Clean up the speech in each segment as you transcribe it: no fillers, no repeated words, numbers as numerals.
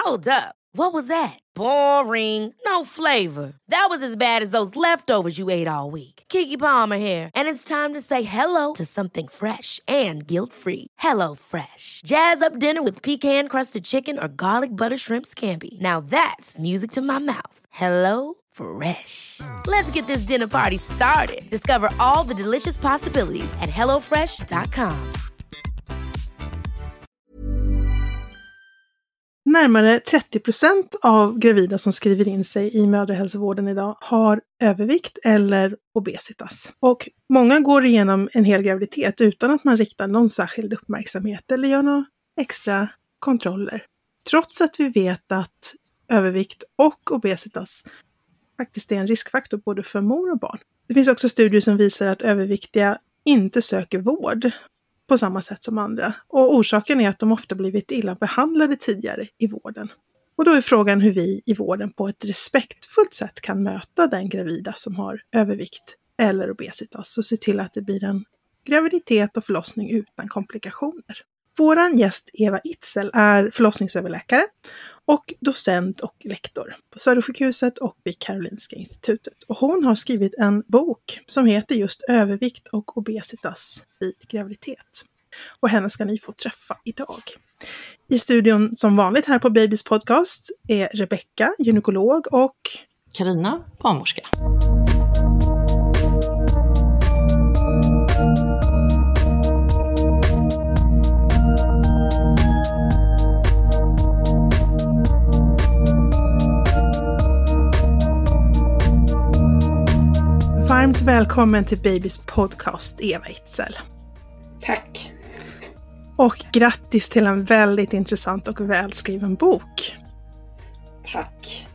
Hold up. What was that? Boring. No flavor. That was as bad as those leftovers you ate all week. Keke Palmer here, and it's time to say hello to something fresh and guilt-free. Hello Fresh. Jazz up dinner with pecan-crusted chicken or garlic butter shrimp scampi. Now that's music to my mouth. Hello Fresh. Let's get this dinner party started. Discover all the delicious possibilities at hellofresh.com. Närmare 30% av gravida som skriver in sig i mödrahälsovården idag har övervikt eller obesitas. Och många går igenom en hel graviditet utan att man riktar någon särskild uppmärksamhet eller gör några extra kontroller. Trots att vi vet att övervikt och obesitas faktiskt är en riskfaktor både för mor och barn. Det finns också studier som visar att överviktiga inte söker vård på samma sätt som andra. Och orsaken är att de ofta blivit illa behandlade tidigare i vården. Och då är frågan hur vi i vården på ett respektfullt sätt kan möta den gravida som har övervikt eller obesitas och se till att det blir en graviditet och förlossning utan komplikationer. Våran gäst Eva Itzel är förlossningsöverläkare och docent och lektor på Södersjukhuset och vid Karolinska institutet. Och hon har skrivit en bok som heter just Övervikt och obesitas vid graviditet. Och henne ska ni få träffa idag. I studion som vanligt här på Babys podcast är Rebecka, gynekolog, och Carina, barnmorska. varmt välkommen till Babys podcast, Eva Itzel. Tack. Och grattis till en väldigt intressant och välskriven bok. Tack.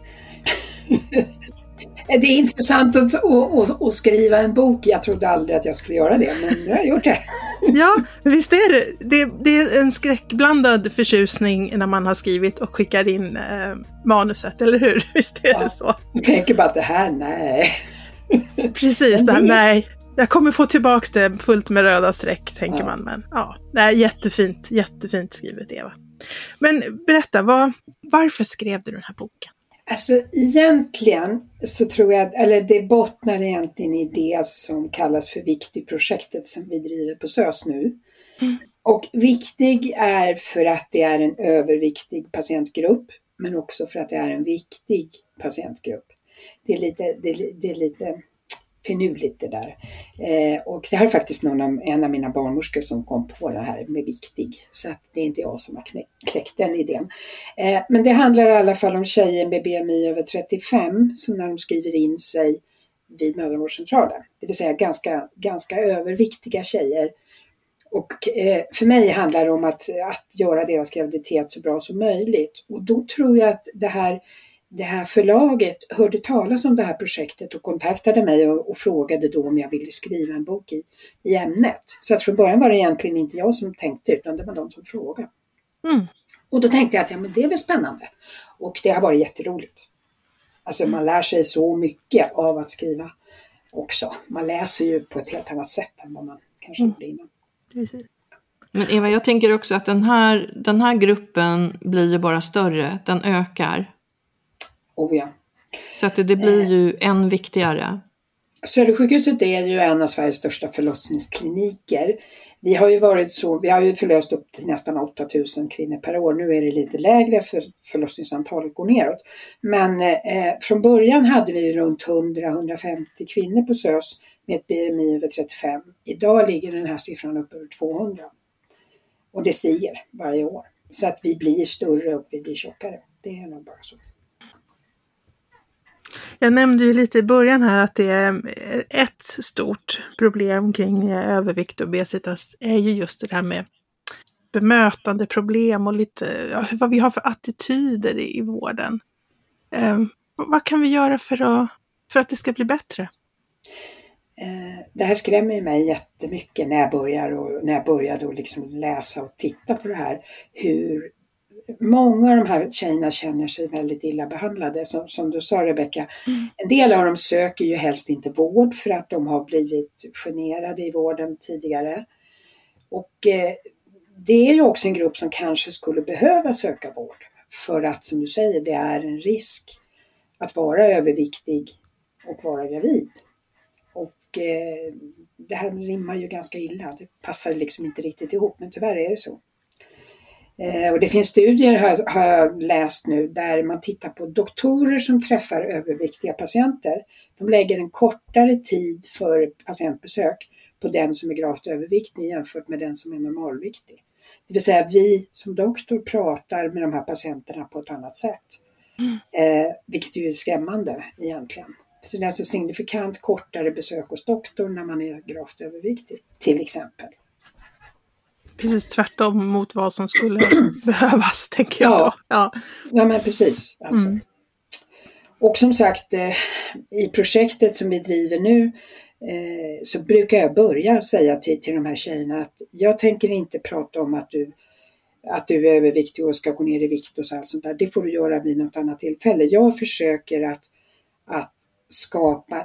Det är intressant att skriva en bok. Jag trodde aldrig att jag skulle göra det, men nu har jag gjort det. Ja, visst är det. Det är en skräckblandad förtjusning när man har skrivit och skickar in manuset, eller hur? Visst är det så? Jag tänker bara att det här, nej. Precis, det här, nej. Jag kommer få tillbaka det fullt med röda streck, tänker man. Men ja, det är jättefint skrivet, Eva. Men berätta, varför skrev du den här boken? Alltså egentligen så tror jag, eller det bottnar egentligen i det som kallas för Viktig-projektet som vi driver på SÖS nu. Mm. Och viktig är för att det är en överviktig patientgrupp, men också för att det är en viktig patientgrupp. Det är lite finurligt det där. Och det här är faktiskt en av mina barnmorskor som kom på det här med viktig. Så att det är inte jag som har kläckt den idén. Men det handlar i alla fall om tjejer med BMI över 35 som när de skriver in sig vid mödravårdscentralen. Det vill säga ganska överviktiga tjejer. Och för mig handlar det om att göra deras graviditet så bra som möjligt. Och då tror jag att det här förlaget hörde talas om det här projektet och kontaktade mig och frågade då om jag ville skriva en bok i ämnet. Så att från början var det egentligen inte jag som tänkte, utan det var de som frågade. Mm. Och då tänkte jag att men det är väl spännande. Och det har varit jätteroligt. Alltså man lär sig så mycket av att skriva också. Man läser ju på ett helt annat sätt än vad man kanske gjorde innan. Men Eva, jag tänker också att den här gruppen blir ju bara större. Den ökar. Oh ja. Så att det blir ju än viktigare. Södersjukhuset är ju en av Sveriges största förlossningskliniker. Vi har ju förlöst upp till nästan 8000 kvinnor per år. Nu är det lite lägre för förlossningsantalet går neråt. Men från början hade vi runt 100-150 kvinnor på SÖS med ett BMI över 35. Idag ligger den här siffran upp över 200. Och det stiger varje år. Så att vi blir större och vi blir tjockare. Det är nog bara så. Jag nämnde ju lite i början här att det är ett stort problem kring övervikt och obesitas är ju just det här med bemötande problem och lite vad vi har för attityder i vården. Vad kan vi göra för att det ska bli bättre? Det här skrämmer mig jättemycket när jag började liksom läsa och titta på det här. Hur många av de här tjejerna känner sig väldigt illa behandlade. Som du sa, Rebecka. En del av dem söker ju helst inte vård för att de har blivit generade i vården tidigare. Och det är ju också en grupp som kanske skulle behöva söka vård. för att, som du säger, det är en risk att vara överviktig och vara gravid. Och det här rimmar ju ganska illa. Det passar liksom inte riktigt ihop, men tyvärr är det så. Och det finns studier har jag läst nu där man tittar på doktorer som träffar överviktiga patienter. De lägger en kortare tid för patientbesök på den som är gravt överviktig jämfört med den som är normalviktig. Det vill säga vi som doktor pratar med de här patienterna på ett annat sätt. Vilket är ju skrämmande egentligen. Så det är alltså signifikant kortare besök hos doktorn när man är gravt överviktig till exempel. Precis tvärtom mot vad som skulle behövas, tänker jag då. Ja, men precis. Alltså. Och som sagt, i projektet som vi driver nu så brukar jag börja säga till de här tjejerna att jag tänker inte prata om att du är överviktig och ska gå ner i vikt och sånt där. Det får du göra vid något annat tillfälle. Jag försöker att skapa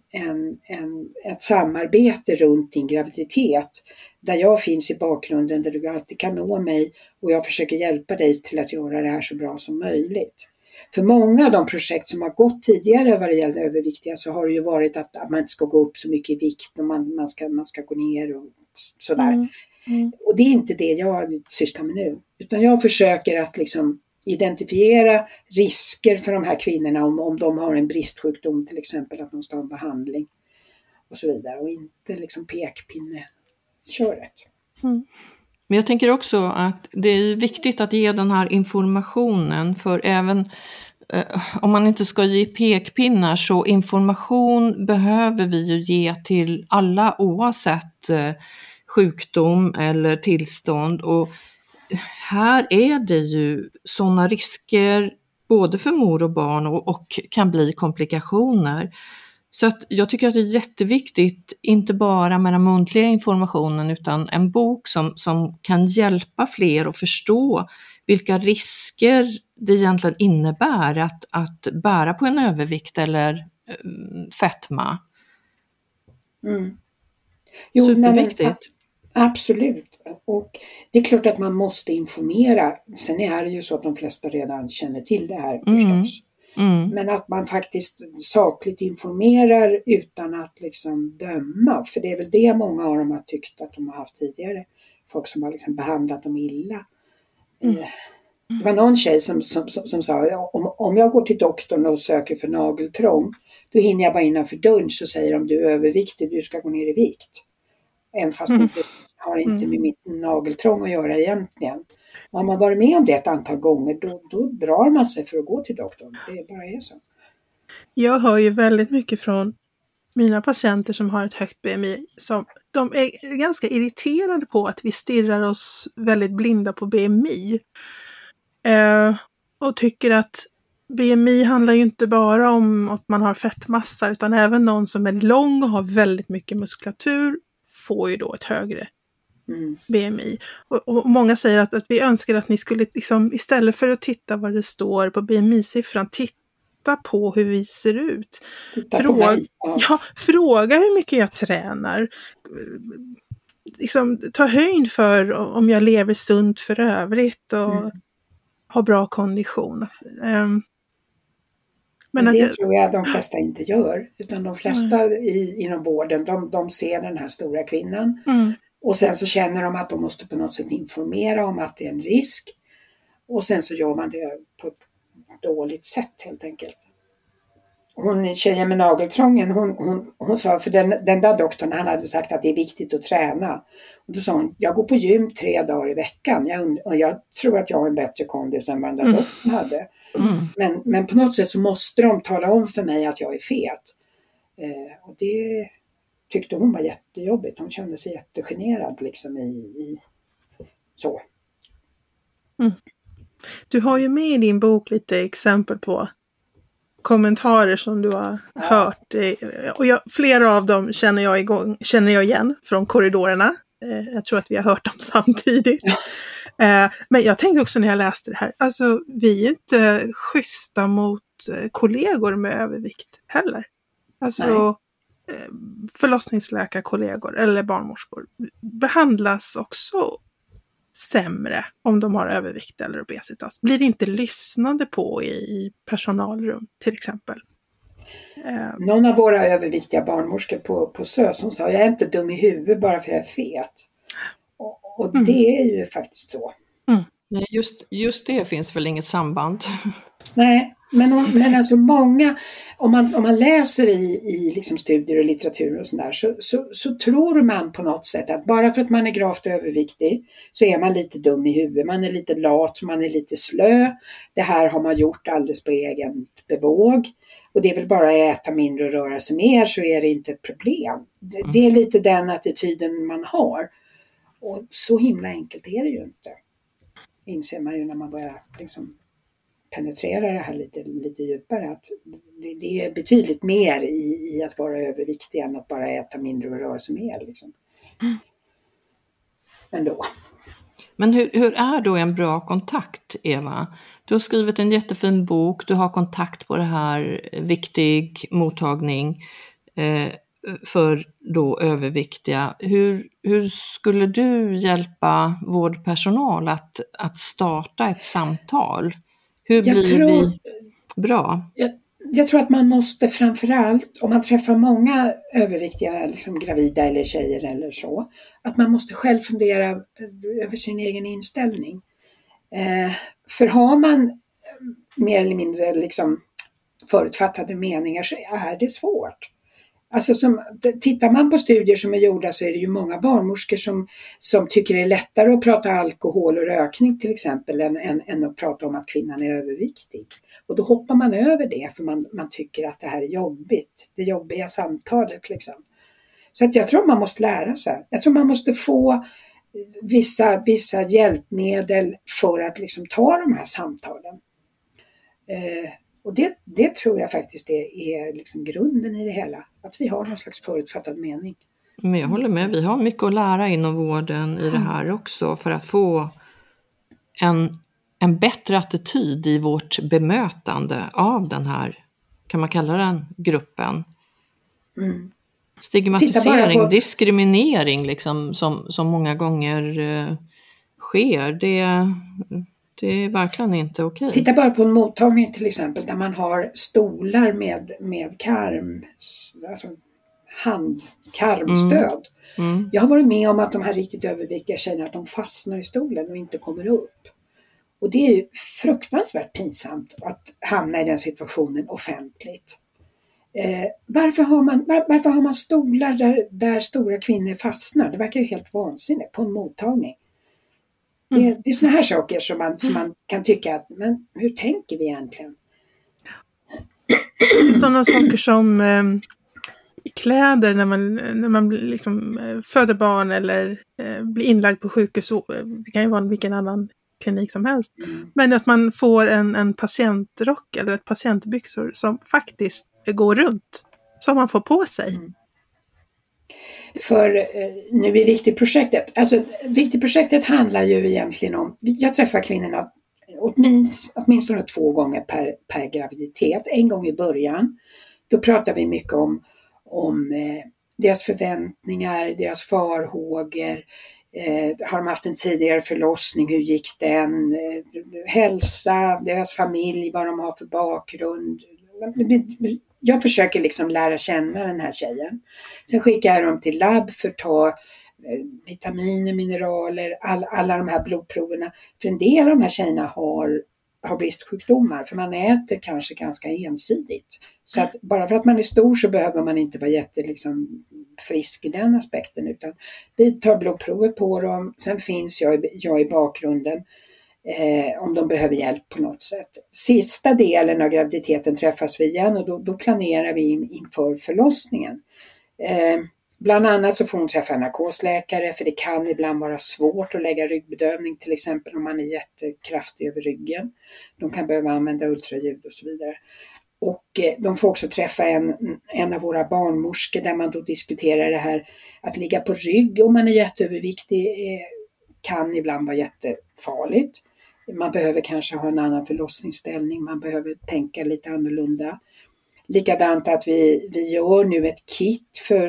ett samarbete runt din graviditet där jag finns i bakgrunden, där du alltid kan nå mig och jag försöker hjälpa dig till att göra det här så bra som möjligt. För många av de projekt som har gått tidigare vad det gäller överviktiga så har det ju varit att man inte ska gå upp så mycket i vikt och man ska gå ner och sådär. Och det är inte det jag sysslar med nu, utan jag försöker att liksom identifiera risker för de här kvinnorna om de har en bristsjukdom till exempel, att de ska ha en behandling och så vidare, och inte liksom pekpinneköret. Men jag tänker också att det är viktigt att ge den här informationen, för även om man inte ska ge pekpinnar så information behöver vi ju ge till alla oavsett sjukdom eller tillstånd, och här är det ju sådana risker både för mor och barn och kan bli komplikationer. Så att jag tycker att det är jätteviktigt, inte bara med den muntliga informationen utan en bok som kan hjälpa fler att förstå vilka risker det egentligen innebär att bära på en övervikt eller fetma. Jo, superviktigt. Absolut. Och det är klart att man måste informera. Sen är det ju så att de flesta redan känner till det här förstås. Men att man faktiskt sakligt informerar utan att liksom döma. För det är väl det många av dem har tyckt att de har haft tidigare. Folk som har liksom behandlat dem illa. Det var någon tjej som sa, om jag går till doktorn och söker för nageltrång, då hinner jag bara innanför dörren så säger de, du är överviktig, du ska gå ner i vikt. Även fast det har inte med mitt nageltrång att göra egentligen. Och har man varit med om det ett antal gånger, då drar man sig för att gå till doktorn. Det bara är så. Jag hör ju väldigt mycket från mina patienter som har ett högt BMI. De är ganska irriterade på att vi stirrar oss väldigt blinda på BMI. Och tycker att BMI handlar ju inte bara om att man har fettmassa, utan även någon som är lång och har väldigt mycket muskulatur får ju då ett högre BMI. Och många säger att vi önskar att ni skulle liksom, istället för att titta vad det står på BMI-siffran, titta på hur vi ser ut. Fråga hur mycket jag tränar. Liksom, ta höjd för om jag lever sunt för övrigt och har bra kondition. Men det tror jag de flesta inte gör. Utan de flesta inom vården, de ser den här stora kvinnan. Och sen så känner de att de måste på något sätt informera om att det är en risk. Och sen så gör man det på ett dåligt sätt helt enkelt. Hon tjejen med nageltrången, hon sa, för den där doktorn, han hade sagt att det är viktigt att träna. Och då sa hon, jag går på gym 3 dagar i veckan. Och jag tror att jag har en bättre kondis än vad den där doktorn hade. Men på något sätt så måste de tala om för mig att jag är fet. Och det tyckte hon var jättejobbigt. Hon kände sig jättegenerad liksom i så. Du har ju med i din bok lite exempel på kommentarer som du har hört. Och flera av dem känner jag igen från korridorerna. Jag tror att vi har hört dem samtidigt. Men jag tänkte också när jag läste det här, alltså vi är inte schyssta mot kollegor med övervikt heller. Alltså förlossningsläkarkollegor eller barnmorskor behandlas också sämre om de har övervikt eller obesitas? Blir inte lyssnade på i personalrum till exempel? Någon av våra överviktiga barnmorskor på SÖS, som sa, jag är inte dum i huvudet bara för jag är fet. Och det är ju faktiskt så. Nej, just det finns väl inget samband. Nej, men alltså många, om man läser i liksom studier och litteratur och sådär, så tror man på något sätt att bara för att man är gravt överviktig så är man lite dum i huvudet, man är lite lat, man är lite slö. Det här har man gjort alldeles på egen bevåg. Och det är väl bara att äta mindre och röra sig mer, så är det inte ett problem. Det är lite den attityden man har. Och så himla enkelt är det ju inte. Inser man ju när man börjar liksom penetrera det här lite djupare. Att det är betydligt mer i att vara överviktig än att bara äta mindre och röra sig mer. Liksom. Ändå. Men hur är då en bra kontakt, Eva? Du har skrivit en jättefin bok, du har kontakt på det här, viktig mottagning för då överviktiga. Hur skulle du hjälpa vårdpersonal att starta ett samtal? Hur blir vi bra? Jag tror att man måste framförallt, om man träffar många överviktiga liksom gravida eller tjejer eller så, att man måste själv fundera över sin egen inställning. För har man mer eller mindre liksom förutfattade meningar så är det svårt. Alltså tittar man på studier som är gjorda så är det ju många barnmorskor som tycker det är lättare att prata alkohol och rökning till exempel än att prata om att kvinnan är överviktig. Och då hoppar man över det för man tycker att det här är jobbigt. Det jobbiga samtalet liksom. Så att jag tror man måste lära sig. Jag tror man måste få vissa hjälpmedel för att liksom ta de här samtalen. Och det tror jag faktiskt är liksom grunden i det hela. Att vi har någon slags förutfattad mening. Men jag håller med, vi har mycket att lära inom vården i det här också. För att få en bättre attityd i vårt bemötande av den här, kan man kalla den, gruppen. Stigmatisering, diskriminering liksom, som många gånger sker. Det är verkligen inte okej. Titta bara på en mottagning till exempel där man har stolar med karm, alltså handkarmstöd. Jag har varit med om att de här riktigt överviktiga tjejerna, att de fastnar i stolen och inte kommer upp. Och det är ju fruktansvärt pinsamt att hamna i den situationen offentligt. Varför har man stolar där stora kvinnor fastnar? Det verkar ju helt vansinnigt på en mottagning. Det är såna här saker som man kan tycka att, men hur tänker vi egentligen? Sådana saker som kläder när man liksom, föder barn eller blir inlagd på sjukhus. Det kan ju vara vilken annan klinik som helst. Men att man får en patientrock eller ett patientbyxor som faktiskt går runt. Som man får på sig. För nu är Viktigprojektet. Alltså Viktigprojektet handlar ju egentligen om, jag träffar kvinnorna åtminstone 2 gånger per graviditet. En gång i början. Då pratar vi mycket om deras förväntningar, deras farhågor. Har de haft en tidigare förlossning, hur gick den? Hälsa, deras familj, vad de har för bakgrund. Jag försöker liksom lära känna den här tjejen. Sen skickar jag dem till labb för att ta vitaminer, mineraler, alla de här blodproverna. För en del av de här tjejerna har bristsjukdomar, för man äter kanske ganska ensidigt. Så att bara för att man är stor så behöver man inte vara frisk i den aspekten, utan vi tar blodprover på dem. Sen finns jag i bakgrunden om de behöver hjälp på något sätt. Sista delen av graviditeten träffas vi igen och då planerar vi inför förlossningen. Bland annat så får hon träffa en narkosläkare, för det kan ibland vara svårt att lägga ryggbedövning, till exempel om man är jättekraftig över ryggen. De kan behöva använda ultraljud och så vidare. Och de får också träffa en av våra barnmorskor där man då diskuterar det här att ligga på rygg om man är jätteöverviktig kan ibland vara jättefarligt. Man behöver kanske ha en annan förlossningsställning, man behöver tänka lite annorlunda. Likadant att vi gör nu ett kit för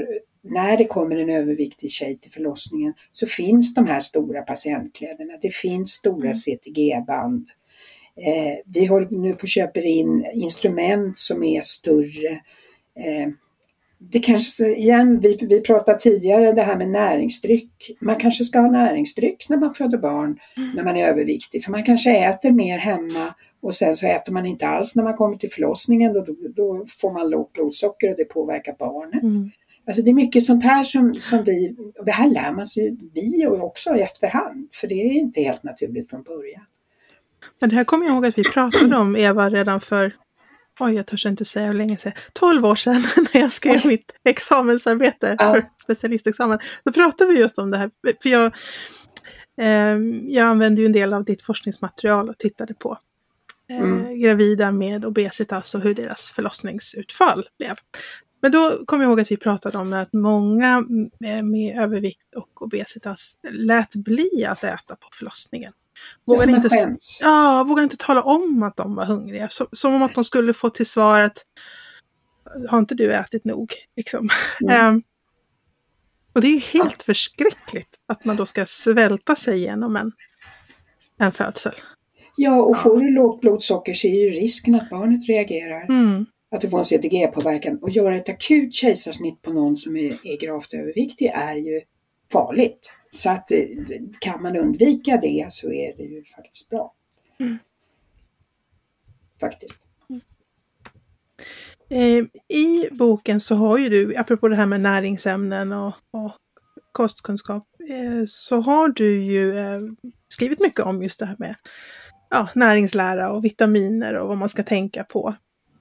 när det kommer en överviktig tjej till förlossningen så finns de här stora patientkläderna. Det finns stora CTG-band. Vi håller nu på att köpa in instrument som är större. Det kanske, igen, vi pratade tidigare det här med näringsdryck. Man kanske ska ha näringsdryck när man föder barn, när man är överviktig. För man kanske äter mer hemma och sen så äter man inte alls när man kommer till förlossningen. Då får man lågt blodsocker och det påverkar barnet. Alltså det är mycket sånt här som vi, och det här lär man sig vi också i efterhand. För det är inte helt naturligt från början. Men det här kommer jag ihåg att vi pratade om, Eva, redan för, jag törs inte säga hur länge sedan, 12 år sedan när jag skrev mitt examensarbete för specialistexamen. Då pratade vi just om det här, för jag använde ju en del av ditt forskningsmaterial och tittade på gravida med obesitas och hur deras förlossningsutfall blev. Men då kom jag ihåg att vi pratade om att många med övervikt och obesitas lät bli att äta på förlossningen. Vågade inte tala om att de var hungriga. Som om att de skulle få till svar att har inte du ätit nog? Liksom. Och det är ju helt förskräckligt att man då ska svälta sig igenom en födsel. Ja, och får du lågt blodsocker så är ju risken att barnet reagerar. Att du får en CTG-påverkan. Och göra ett akut kejsarsnitt på någon som är gravt överviktig är ju farligt. Så att kan man undvika det så är det ju faktiskt bra. Faktiskt. I boken så har ju du, apropå det här med näringsämnen och kostkunskap, så har du ju skrivit mycket om just det här med näringslära och vitaminer och vad man ska tänka på.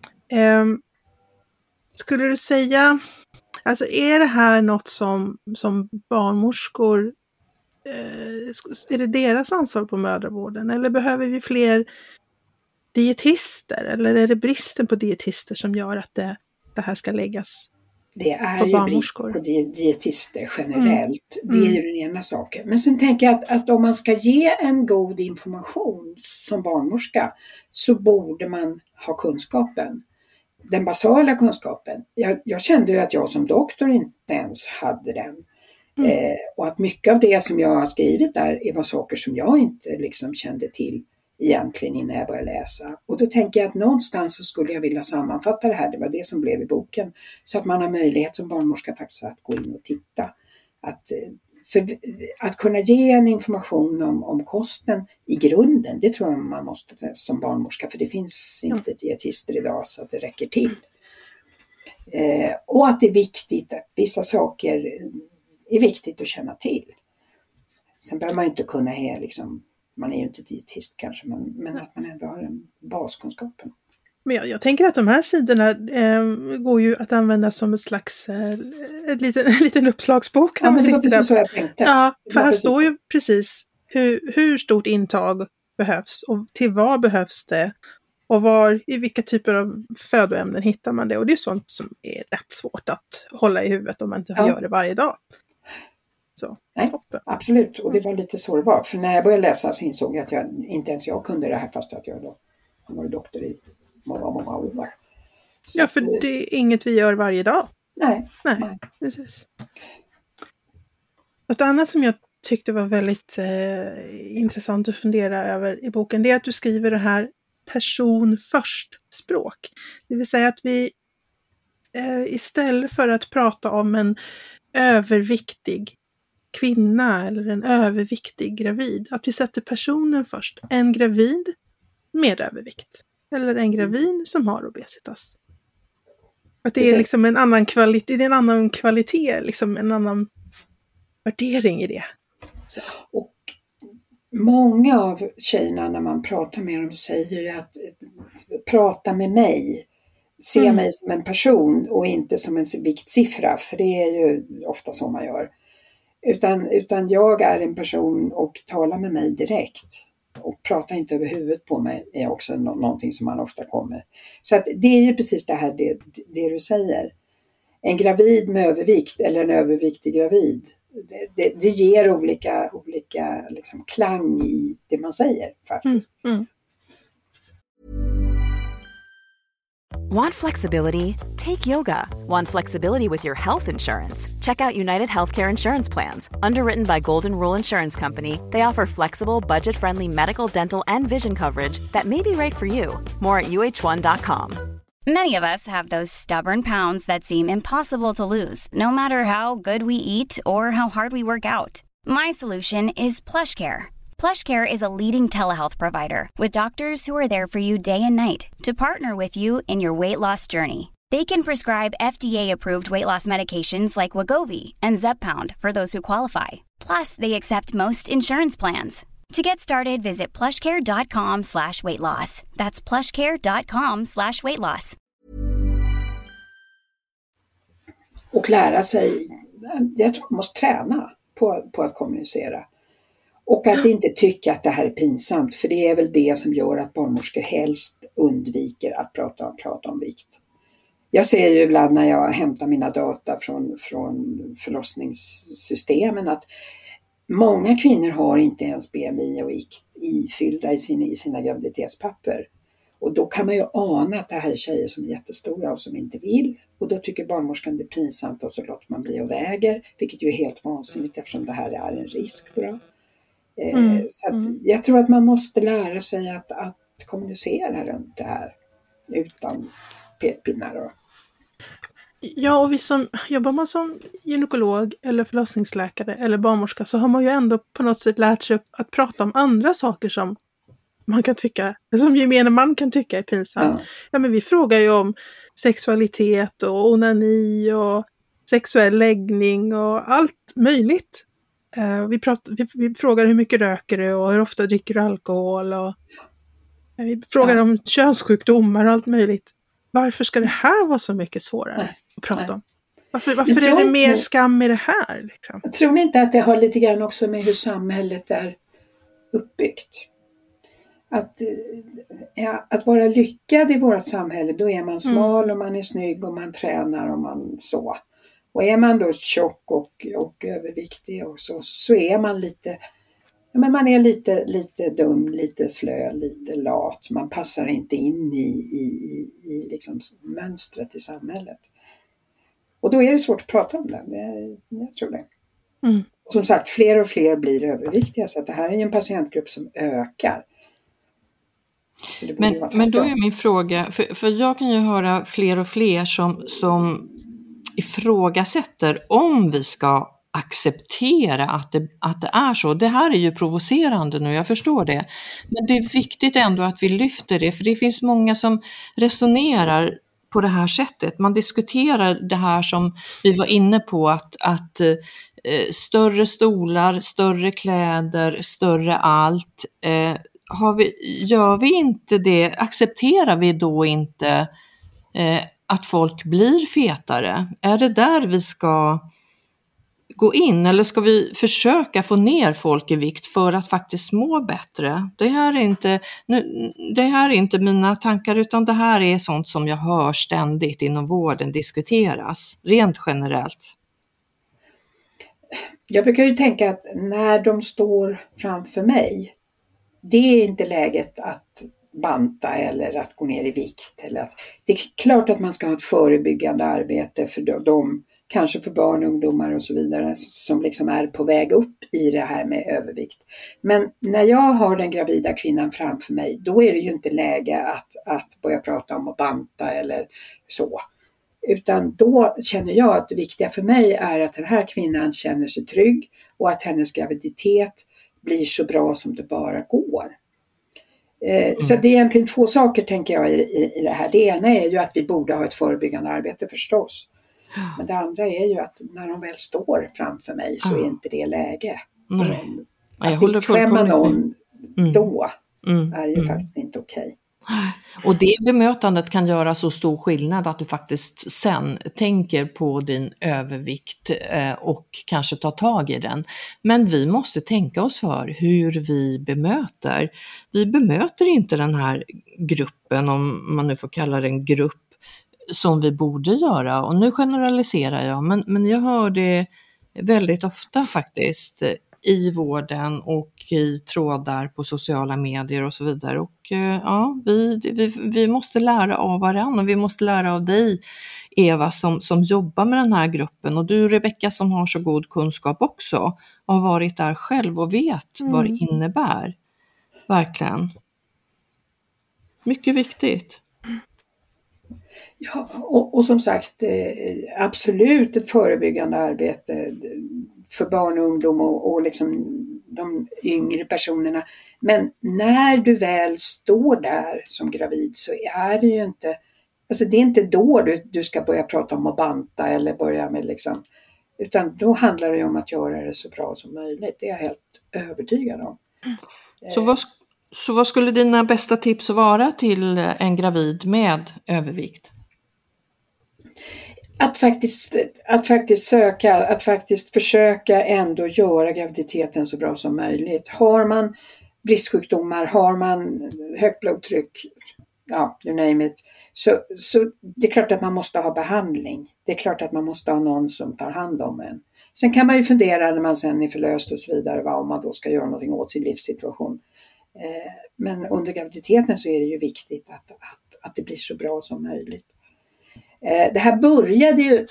Skulle du säga, alltså är det här något som barnmorskor, är det deras ansvar på mödravården eller behöver vi fler dietister eller är det bristen på dietister som gör att det här ska läggas det är ju brist på dietister generellt. Det är ju den ena saken. Men sen tänker jag att om man ska ge en god information som barnmorska så borde man ha kunskapen. Den basala kunskapen. Jag kände ju att jag som doktor inte ens hade den. Och att mycket av det som jag har skrivit där var saker som jag inte liksom kände till egentligen innan jag började läsa. Och då tänker jag att någonstans så skulle jag vilja sammanfatta det här. Det var det som blev i boken. Så att man har möjlighet som barnmorska faktiskt att gå in och titta. Att kunna ge en information om kosten i grunden, det tror jag man måste som barnmorska. För det finns inte dietister idag så att det räcker till. Och att det är viktigt att vissa saker är viktigt att känna till. Sen behöver man ju inte kunna man är ju inte dietist kanske, men att man ändå har en baskunskapen. Men jag tänker att de här sidorna går ju att använda som ett slags en liten uppslagsbok. Ja, men det var precis så jag tänkte. Ja, för här står ju precis hur stort intag behövs och till vad behövs det och i vilka typer av födoämnen hittar man det. Och det är sånt som är rätt svårt att hålla i huvudet om man inte gör det varje dag. Så, nej, toppen. Absolut. Och det var lite så det var. För när jag började läsa så insåg jag att inte ens jag kunde det här fast att jag då var doktor i många år. Så för det är inget vi gör varje dag. Nej. Precis. Något annat som jag tyckte var väldigt intressant att fundera över i boken, det är att du skriver det här person först språk. Det vill säga att vi istället för att prata om en överviktig kvinna eller en överviktig gravid, att vi sätter personen först. En gravid med övervikt eller en gravid som har obesitas. Att det är liksom en annan kvalitet, det är en annan kvalitet, liksom en annan värdering i det. Så. Och många av tjejerna när man pratar med dem säger ju att prata med mig, se mig som en person och inte som en viktsiffra, för det är ju ofta så man gör. Utan jag är en person och talar med mig direkt. Och prata inte över huvudet på mig är också någonting som man ofta kommer. Så att det är ju precis det här det du säger. En gravid med övervikt eller en överviktig gravid. Det ger olika liksom klang i det man säger faktiskt. Want flexibility? Take yoga. Want flexibility with your health insurance? Check out United Healthcare Insurance Plans. Underwritten by Golden Rule Insurance Company, they offer flexible, budget-friendly medical, dental, and vision coverage that may be right for you. More at uh1.com. Many of us have those stubborn pounds that seem impossible to lose, no matter how good we eat or how hard we work out. My solution is PlushCare. PlushCare is a leading telehealth provider with doctors who are there for you day and night to partner with you in your weight loss journey. They can prescribe FDA-approved weight loss medications like Wegovy and Zepbound for those who qualify. Plus, they accept most insurance plans. To get started, visit plushcare.com/weightloss. That's plushcare.com/weightloss. Och lära sig, jag tror man måste träna på att kommunicera. Och att inte tycka att det här är pinsamt, för det är väl det som gör att barnmorskor helst undviker att prata om vikt. Jag ser ju ibland när jag hämtar mina data från förlossningssystemen att många kvinnor har inte ens BMI och vikt ifyllda i sina graviditetspapper. Och då kan man ju ana att det här är tjejer som är jättestora och som inte vill. Och då tycker barnmorskan det är pinsamt och så låter man bli och väger. Vilket ju är helt vansinnigt eftersom det här är en risk. Så att jag tror att man måste lära sig att kommunicera runt det här utan pekpinnar. Då. Ja, och jobbar man som gynekolog eller förlossningsläkare eller barnmorska så har man ju ändå på något sätt lärt sig att prata om andra saker som man kan tycka, som gemene man kan tycka är pinsamt. Ja, men vi frågar ju om sexualitet och onani och sexuell läggning och allt möjligt. Vi frågar hur mycket röker du och hur ofta dricker du alkohol och vi frågar om könssjukdomar och allt möjligt. Varför ska det här vara så mycket svårare att prata om? Varför är det mer skam i det här? Liksom? Jag tror inte att det har lite grann också med hur samhället är uppbyggt. Att vara lyckad i vårt samhälle, då är man smal och man är snygg och man tränar och man så. Och är man då tjock och överviktig och så är man lite, men man är lite dum, lite slö, lite lat. Man passar inte in i liksom mönstret i samhället. Och då är det svårt att prata om det. Jag tror det. Som sagt, fler och fler blir överviktiga. Så att det här är en patientgrupp som ökar. Men då är min fråga, för jag kan ju höra fler och fler som ifrågasätter om vi ska acceptera att det är så. Det här är ju provocerande nu, jag förstår det. Men det är viktigt ändå att vi lyfter det, för det finns många som resonerar på det här sättet. Man diskuterar det här som vi var inne på, att större stolar, större kläder, större allt. Gör vi inte det, accepterar vi då inte att folk blir fetare? Är det där vi ska gå in, eller ska vi försöka få ner folk i vikt för att faktiskt må bättre? Det här är inte mina tankar, utan det här är sånt som jag hör ständigt inom vården diskuteras, rent generellt. Jag brukar ju tänka att när de står framför mig, det är inte läget att banta eller att gå ner i vikt. Det är klart att man ska ha ett förebyggande arbete för dem, kanske för barn, ungdomar och så vidare, som liksom är på väg upp i det här med övervikt. Men när jag har den gravida kvinnan framför mig, då är det ju inte läge att börja prata om att banta eller så. Utan då känner jag att det viktiga för mig är att den här kvinnan känner sig trygg och att hennes graviditet blir så bra som det bara går. Så det är egentligen två saker, tänker jag, i det här. Det ena är ju att vi borde ha ett förebyggande arbete förstås. Men det andra är ju att när de väl står framför mig så är inte det läge. Att viktskrämma någon då är ju faktiskt inte okej. Och det bemötandet kan göra så stor skillnad att du faktiskt sen tänker på din övervikt och kanske tar tag i den. Men vi måste tänka oss för hur vi bemöter. Vi bemöter inte den här gruppen, om man nu får kalla det en grupp, som vi borde göra. Och nu generaliserar jag, men jag hör det väldigt ofta faktiskt i vården och i trådar på sociala medier och så vidare. Och ja, vi måste lära av varandra och vi måste lära av dig, Eva, som jobbar med den här gruppen, och du, Rebecka, som har så god kunskap också, har varit där själv och vet vad det innebär. Verkligen. Mycket viktigt. Ja, och som sagt, absolut ett förebyggande arbete för barn och ungdom och liksom de yngre personerna. Men när du väl står där som gravid så är det ju inte, alltså det är inte då du ska börja prata om att banta eller börja med liksom, utan då handlar det ju om att göra det så bra som möjligt. Det är jag helt övertygad om. Så vad skulle dina bästa tips vara till en gravid med övervikt? Att faktiskt försöka ändå göra graviditeten så bra som möjligt. Har man bristsjukdomar, har man högt blodtryck, ja, you name it, så det är klart att man måste ha behandling. Det är klart att man måste ha någon som tar hand om en. Sen kan man ju fundera när man sen är förlöst och så vidare, om man då ska göra någonting åt sin livssituation. Men under graviditeten så är det ju viktigt att det blir så bra som möjligt. Det här började ju,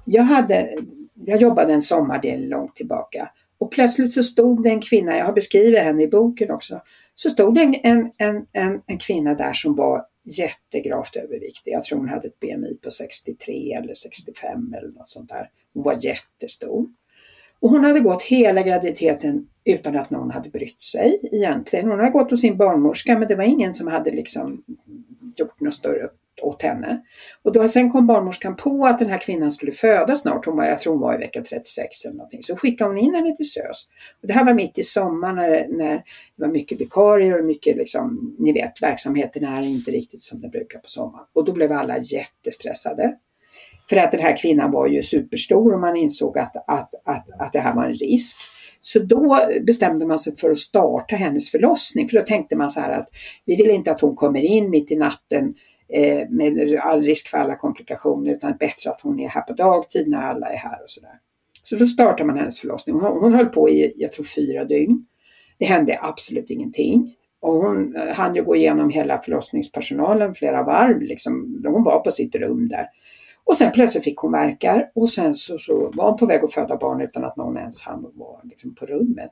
jag jobbade en sommardel långt tillbaka och plötsligt så stod det en kvinna, jag har beskrivit henne i boken också, så stod det en kvinna där som var jättegravt överviktig. Jag tror hon hade ett BMI på 63 eller 65 eller något sånt där. Hon var jättestor. Och hon hade gått hela graviditeten utan att någon hade brytt sig egentligen. Hon hade gått hos sin barnmorska, men det var ingen som hade liksom gjort något större åt henne. Och då sen kom barnmorskan på att den här kvinnan skulle föda snart. Jag tror hon var i vecka 36 eller någonting. Så skickade hon in henne till SÖS. Och det här var mitt i sommaren när det var mycket vikarier och mycket liksom, ni vet, verksamheten är inte riktigt som det brukar på sommaren. Och då blev alla jättestressade. För att den här kvinnan var ju superstor och man insåg att det här var en risk. Så då bestämde man sig för att starta hennes förlossning. För då tänkte man så här att vi vill inte att hon kommer in mitt i natten med all risk för alla komplikationer, utan bättre att hon är här på dagtid när alla är här och sådär. Så då startar man hennes förlossning. Hon höll på i, jag tror 4 dygn. Det hände absolut ingenting. Och hon hann ju gå igenom hela förlossningspersonalen flera varv. Liksom, hon var på sitt rum där. Och sen plötsligt fick hon verkar och sen så var hon på väg att föda barn utan att någon ens hann vara liksom på rummet.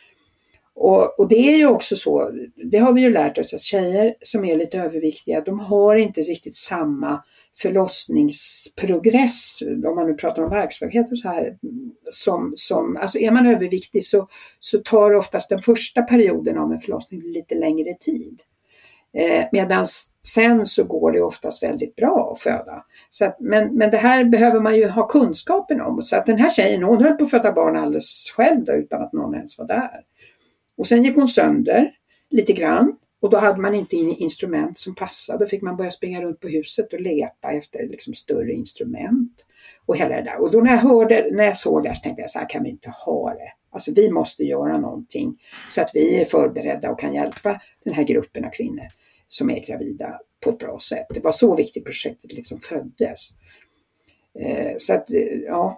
Och det är ju också så, det har vi ju lärt oss, att tjejer som är lite överviktiga, de har inte riktigt samma förlossningsprogress, om man nu pratar om verksvaghet och så här, som alltså är man överviktig så tar oftast den första perioden av en förlossning lite längre tid. Medan sen så går det oftast väldigt bra att föda. Så att, men det här behöver man ju ha kunskapen om. Så att den här tjejen, hon höll på att föda barn alldeles själv då, utan att någon ens var där. Och sen gick hon sönder lite grann. Och då hade man inte instrument som passade. Då fick man börja springa runt på huset och leta efter liksom större instrument. Och hela det där. Och då när jag såg det så tänkte jag, så här kan vi inte ha det. Alltså vi måste göra någonting så att vi är förberedda och kan hjälpa den här gruppen av kvinnor som är gravida på ett bra sätt. Det var så viktigt projektet liksom föddes. Så att, ja.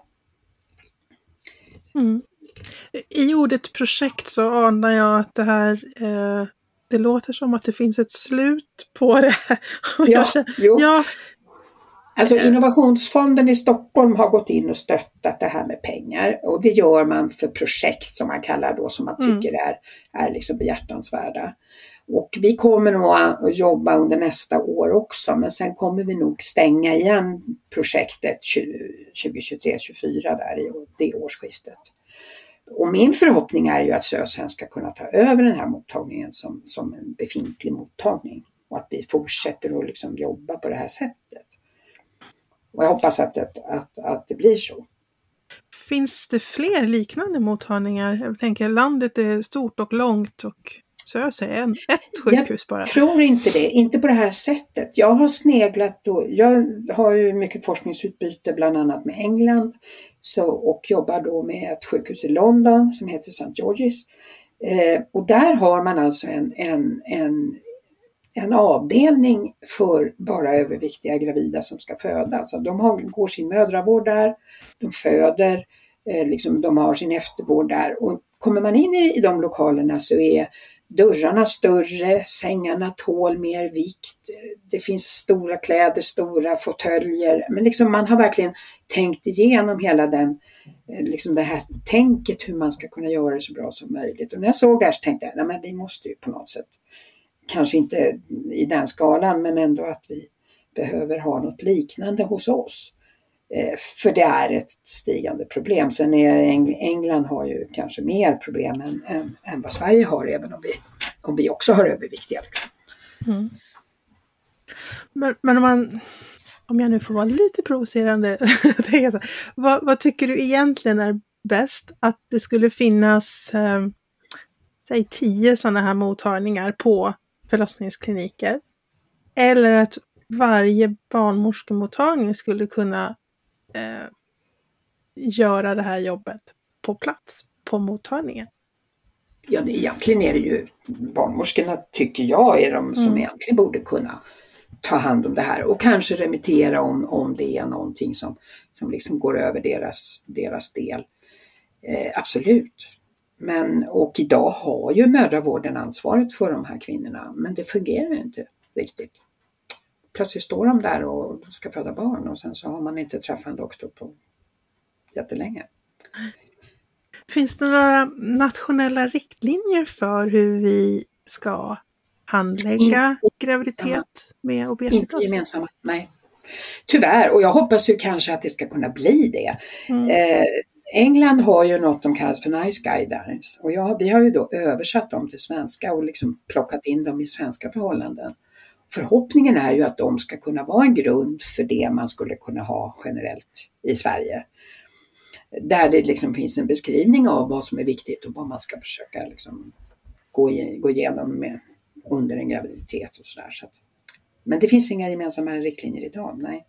Mm. I ordet projekt så anar jag att det här, det låter som att det finns ett slut på det. Ja. Alltså Innovationsfonden i Stockholm har gått in och stöttat det här med pengar. Och det gör man för projekt som man kallar då, som man tycker är liksom behjärtansvärda. Och vi kommer nog att jobba under nästa år också. Men sen kommer vi nog stänga igen projektet 2023-2024 där i det årsskiftet. Och min förhoppning är ju att SÖS ska kunna ta över den här mottagningen som en befintlig mottagning. Och att vi fortsätter att liksom jobba på det här sättet. Och jag hoppas att det blir så. Finns det fler liknande mottagningar? Jag tänker landet är stort och långt och SÖS är ett sjukhus bara. Jag tror inte det, inte på det här sättet. Jag har sneglat då, jag har ju mycket forskningsutbyte bland annat med England och jobbar då med ett sjukhus i London som heter St. George's. Och där har man alltså en avdelning för bara överviktiga gravida som ska föda. Alltså går sin mödravård där, de föder, liksom, de har sin eftervård där. Och kommer man in i de lokalerna så är dörrarna större, sängarna tål mer vikt, det finns stora kläder, stora fåtöljer. Men liksom man har verkligen tänkt igenom hela liksom det här tänket hur man ska kunna göra det så bra som möjligt. Och när jag såg det här så tänkte jag, nej, men vi måste ju på något sätt, kanske inte i den skalan, men ändå att vi behöver ha något liknande hos oss. För det är ett stigande problem. Sen England har ju kanske mer problem än vad Sverige har, även om vi också har överviktiga. Liksom. Mm. Men om jag nu får vara lite provocerande, vad tycker du egentligen är bäst? Att det skulle finnas säg 10 sådana här mottagningar på förlossningskliniker? Eller att varje barnmorskemottagning skulle kunna göra det här jobbet på plats, på mottagningen? Ja, egentligen är det ju barnmorskorna, tycker jag, är de som egentligen borde kunna ta hand om det här och kanske remittera om det är någonting som liksom går över deras del. Absolut. Och idag har ju mödravården ansvaret för de här kvinnorna, men det fungerar inte riktigt. Plötsligt står de där och ska föda barn och sen så har man inte träffat en doktor på jättelänge. Finns det några nationella riktlinjer för hur vi ska handlägga graviditet med obesitas? Inte gemensamma, nej. Tyvärr, och jag hoppas ju kanske att det ska kunna bli det. England har ju något de kallar för NICE guidelines och vi har ju då översatt dem till svenska och liksom plockat in dem i svenska förhållanden. Förhoppningen är ju att de ska kunna vara en grund för det man skulle kunna ha generellt i Sverige. Där det liksom finns en beskrivning av vad som är viktigt och vad man ska försöka liksom gå igenom under en graviditet och sådär. Men det finns inga gemensamma riktlinjer idag, nej.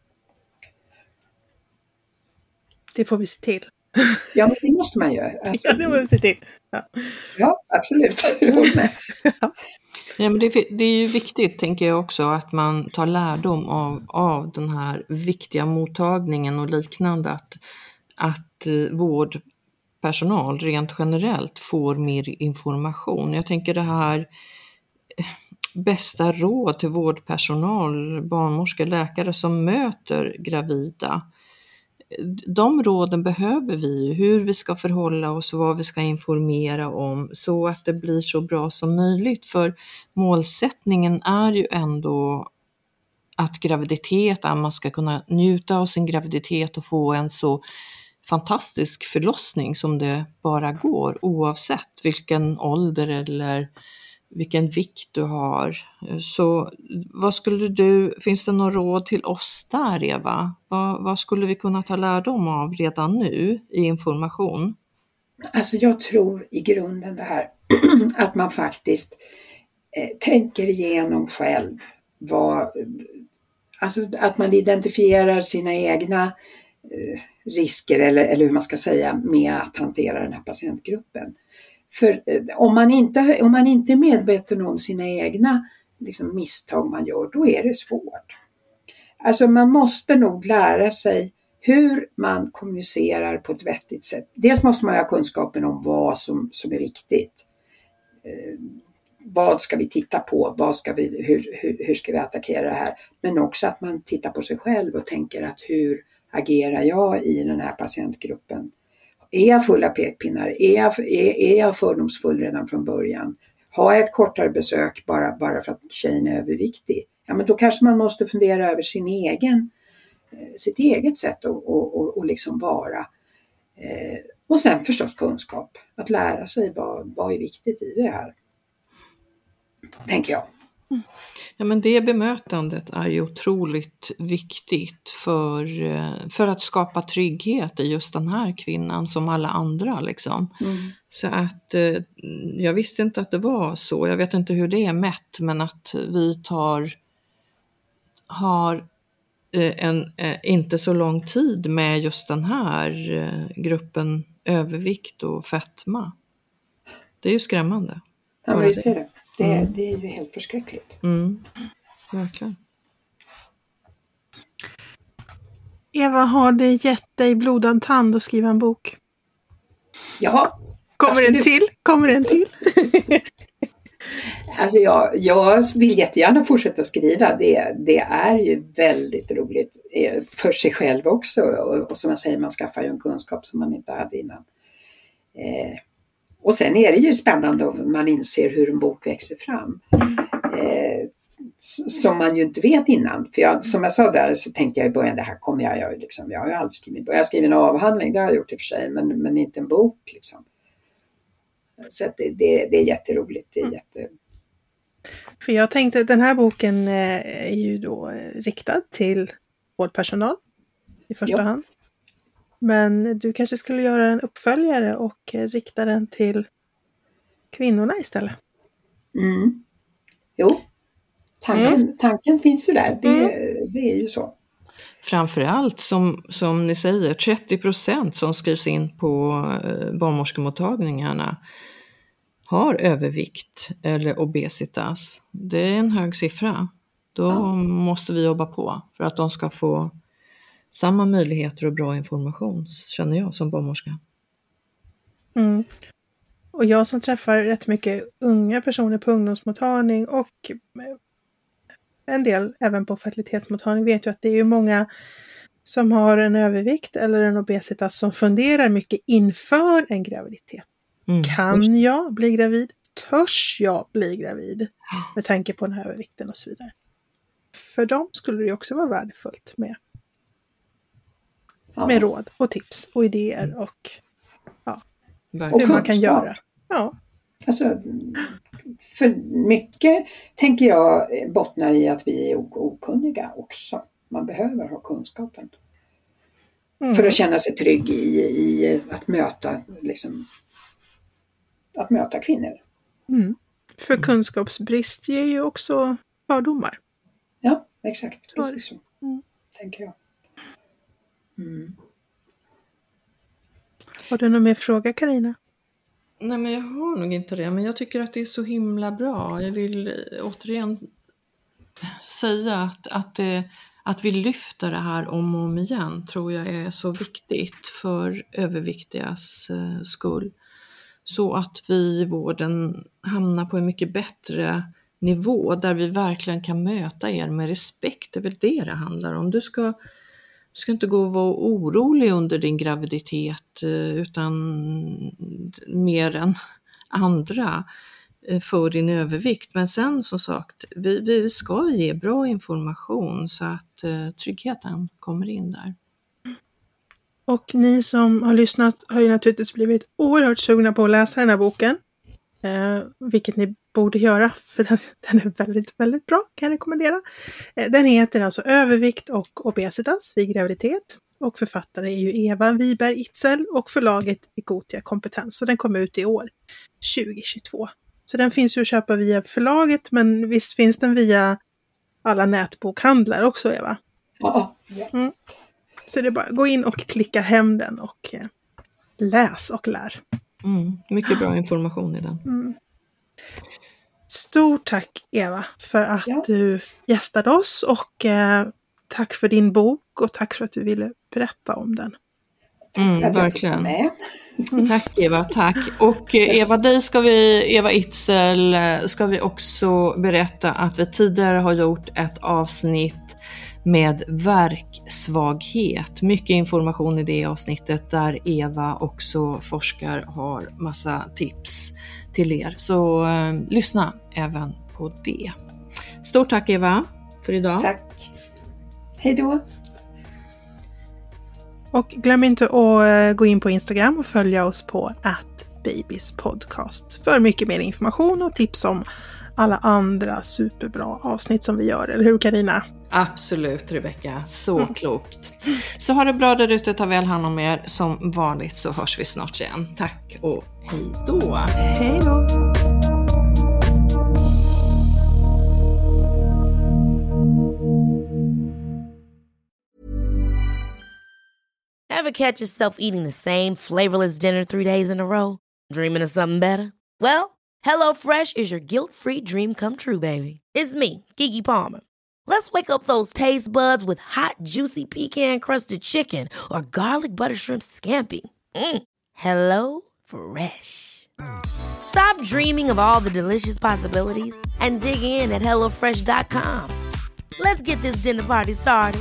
Det får vi se till. Ja, men det måste man göra. Alltså, ja, det får vi se till. Ja absolut. Jag håller med. Ja, men det är ju viktigt, tänker jag också, att man tar lärdom av den här viktiga mottagningen och liknande, att vårdpersonal rent generellt får mer information. Jag tänker det här bästa råd till vårdpersonal, barnmorskor, läkare som möter gravida. De råden behöver vi, hur vi ska förhålla oss, vad vi ska informera om, så att det blir så bra som möjligt. För målsättningen är ju ändå att man ska kunna njuta av sin graviditet och få en så fantastisk förlossning som det bara går, oavsett vilken ålder eller vilken vikt du har. Så finns det några råd till oss där, Eva? Vad skulle vi kunna ta lärdom av redan nu i information? Alltså jag tror i grunden det här att man faktiskt tänker igenom själv alltså att man identifierar sina egna risker eller hur man ska säga med att hantera den här patientgruppen. För om man inte är medveten om sina egna liksom, misstag man gör, då är det svårt. Alltså man måste nog lära sig hur man kommunicerar på ett vettigt sätt. Dels måste man ha kunskapen om vad som är viktigt. Vad ska vi titta på? Hur ska vi attackera det här? Men också att man tittar på sig själv och tänker att hur agerar jag i den här patientgruppen? Är jag full av pekpinnar? Är jag fördomsfull redan från början? Har jag ett kortare besök bara för att tjejen är överviktig? Ja, men då kanske man måste fundera över sitt eget sätt och liksom vara. Och sen förstås kunskap. Att lära sig vad är viktigt i det här. Tänker jag. Ja, men det bemötandet är ju otroligt viktigt för att skapa trygghet i just den här kvinnan som alla andra liksom. Så att jag visste inte att det var så. Jag vet inte hur det är mätt, men att vi har inte så lång tid med just den här gruppen övervikt och fetma. Det är ju skrämmande. Ja, men visst är det. Det är ju helt förskräckligt. Verkligen. Eva, har det gett dig blodad tand att skriva en bok? Ja, Kommer en till? Alltså jag vill jättegärna fortsätta skriva. Det är ju väldigt roligt för sig själv också. Och som jag säger, man skaffar ju en kunskap som man inte hade innan. Och sen är det ju spännande om man inser hur en bok växer fram. Som man ju inte vet innan. För som jag sa där så tänkte jag i början, det här kommer jag har ju aldrig skrivit. Jag har skrivit en avhandling, det har jag gjort i och för sig, men inte en bok liksom. Så att det är jätteroligt. Det är För jag tänkte att den här boken är ju då riktad till vårdpersonal i första hand. Men du kanske skulle göra en uppföljare och rikta den till kvinnorna istället. Mm. Jo, tanken finns ju där. Det är ju så. Framförallt som ni säger, 30% som skrivs in på barnmorskemottagningarna har övervikt eller obesitas. Det är en hög siffra. Då måste vi jobba på för att de ska få samma möjligheter och bra information, känner jag som barnmorska. Mm. Och jag som träffar rätt mycket unga personer på ungdomsmottagning och en del även på fertilitetsmottagning vet ju att det är ju många som har en övervikt eller en obesitas som funderar mycket inför en graviditet. Kan jag bli gravid? Törs jag bli gravid? Med tanke på den här övervikten och så vidare. För dem skulle det också vara värdefullt med råd och tips och idéer och hur man kan göra. Ja. Alltså, för mycket tänker jag bottnar i att vi är okunniga också. Man behöver ha kunskapen. För att känna sig trygg i att möta kvinnor. För kunskapsbrist ger ju också fördomar. Ja, exakt. Precis så. Tänker jag. Har du någon mer fråga, Carina? Nej, men jag har nog inte det. Men jag tycker att det är så himla bra. Jag vill återigen säga att vi lyfter det här om och om igen tror jag är så viktigt för överviktigas skull. Så att vi i vården hamnar på en mycket bättre nivå där vi verkligen kan möta er med respekt. Det är väl det handlar om. Du ska inte gå och vara orolig under din graviditet utan mer än andra för din övervikt. Men sen som sagt, vi ska ge bra information så att tryggheten kommer in där. Och ni som har lyssnat har ju naturligtvis blivit oerhört sugna på att läsa den här boken. Vilket ni borde göra, för den är väldigt, väldigt bra, kan jag rekommendera. Den heter alltså Övervikt och obesitas vid graviditet. Och författare är ju Eva Wiberg Itzel och förlaget är Gothia Kompetens. Och den kom ut i år, 2022. Så den finns ju att köpa via förlaget, men visst finns den via alla nätbokhandlar också, Eva? Ja. Så det är bara gå in och klicka hem den och läs och lär. Mycket bra information i den. Stort tack, Eva, för att du gästade oss och tack för din bok och tack för att du ville berätta om den. Verkligen. Tack Eva, tack. Och Eva Itzel ska vi också berätta att vi tidigare har gjort ett avsnitt med värksvaghet. Mycket information i det avsnittet där Eva också forskar, har massa tips till er. Så lyssna även på det. Stort tack Eva för idag. Tack. Hej då. Och glöm inte att gå in på Instagram och följa oss på @babyspodcast för mycket mer information och tips om alla andra superbra avsnitt som vi gör. Eller hur, Carina? Absolut, Rebecka. Så klokt. Så ha det bra där ute, ta väl hand om er. Som vanligt så hörs vi snart igen. Tack och hej då. Hej då. Ever catch yourself eating the same flavorless dinner 3 days in a row? Dreaming of something better? Well, HelloFresh is your guilt-free dream come true, baby. It's me, Keke Palmer. Let's wake up those taste buds with hot, juicy pecan-crusted chicken or garlic butter shrimp scampi. Hello Fresh. Stop dreaming of all the delicious possibilities and dig in at HelloFresh.com. Let's get this dinner party started.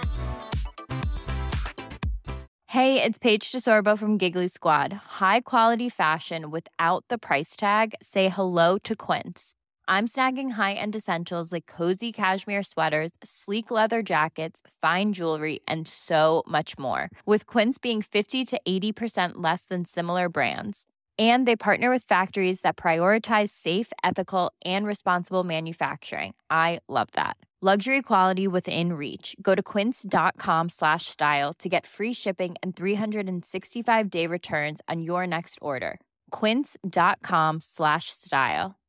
Hey, it's Paige DeSorbo from Giggly Squad. High quality fashion without the price tag. Say hello to Quince. I'm snagging high-end essentials like cozy cashmere sweaters, sleek leather jackets, fine jewelry, and so much more. With Quince being 50 to 80% less than similar brands. And they partner with factories that prioritize safe, ethical, and responsible manufacturing. I love that. Luxury quality within reach. Go to quince.com/style to get free shipping and 365-day returns on your next order. Quince.com/style.